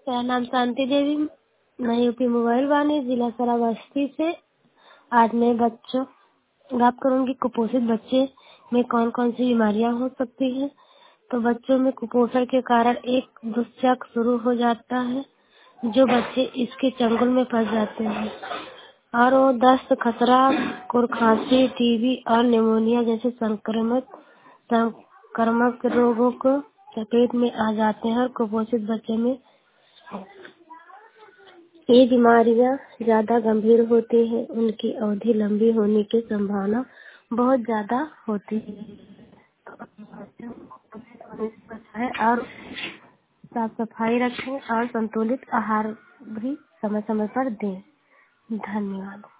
मेरा नाम शांति देवी, मैं यूपी मोबाइल वानी जिला श्रावस्ती से। आज मैं बच्चों बात करूंगी कुपोषित बच्चे में कौन कौन सी बीमारियां हो सकती हैं। तो बच्चों में कुपोषण के कारण एक दुष्चक्र शुरू हो जाता है, जो बच्चे इसके चंगुल में फंस जाते हैं और वो दस्त, खसरा, खांसी, टीबी और निमोनिया जैसे संक्रामक रोगों को चपेट में आ जाते हैं। और कुपोषित बच्चे में ये बीमारियां ज्यादा गंभीर होती हैं, उनकी अवधि लंबी होने की संभावना बहुत ज्यादा होती है। और साफ सफाई रखें और संतुलित आहार भी समय समय पर दें। धन्यवाद।